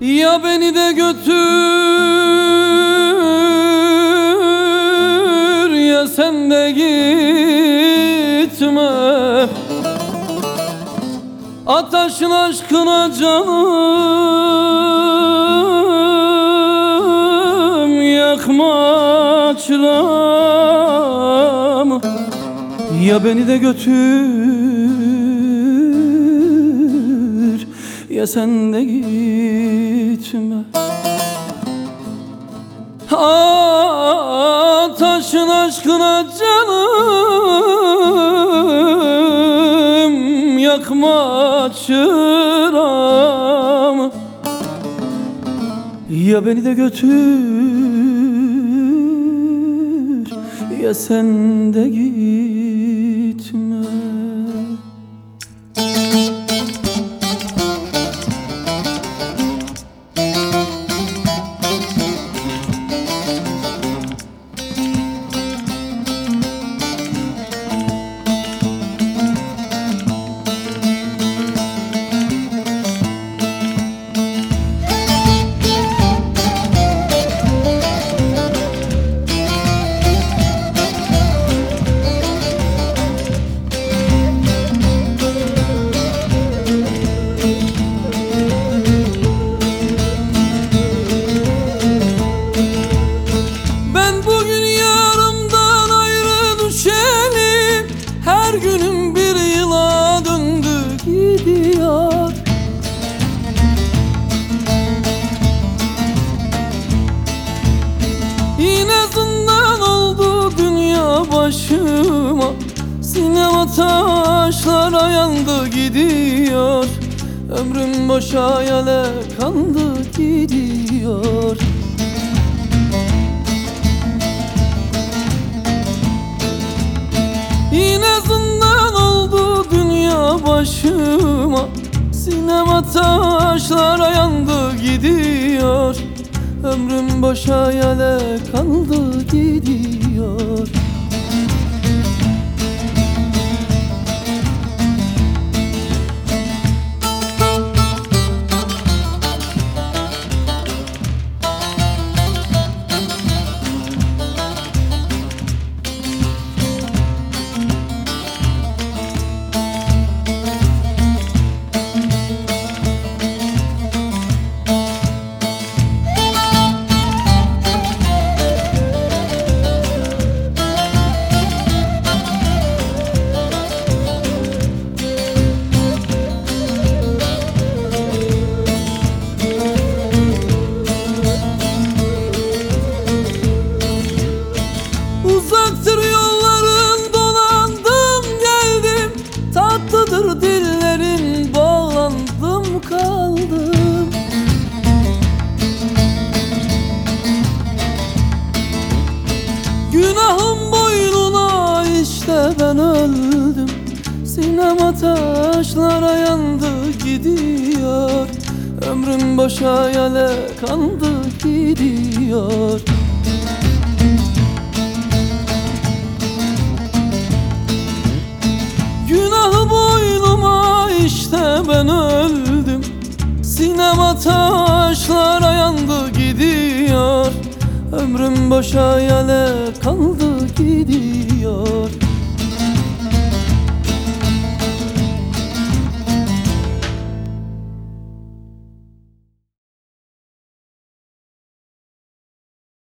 Ya beni de götür, ya sen de gitme. Ataşın aşkına canım, yakma çırağımı. Ya beni de götür, ya sen de gitme. Ataşın aşkına canım, yakma çırağımı. Ya beni de götür, ya sen de gitme. Her günüm bir yıla döndü gidiyor. Yine zindan oldu dünya başıma. Sinema taşlara yandı gidiyor. Ömrüm boşa yale kandı gidiyor. Yine zindan oldu dünya başıma. Sinema taşlara yandı gidiyor. Ömrüm boşa yale kaldı gidiyor. Uzaktır yolların, dolandım geldim. Tatlıdır dillerin, bağlandım kaldım. Günahım boynuna, işte ben öldüm. Sinema taşlara yandı gidiyor. Ömrüm boşa yale kandı gidiyor. Günahı boynuma, işte ben öldüm. Sinema taşlara yandı gidiyor. Ömrüm boşa yale kaldı gidiyor.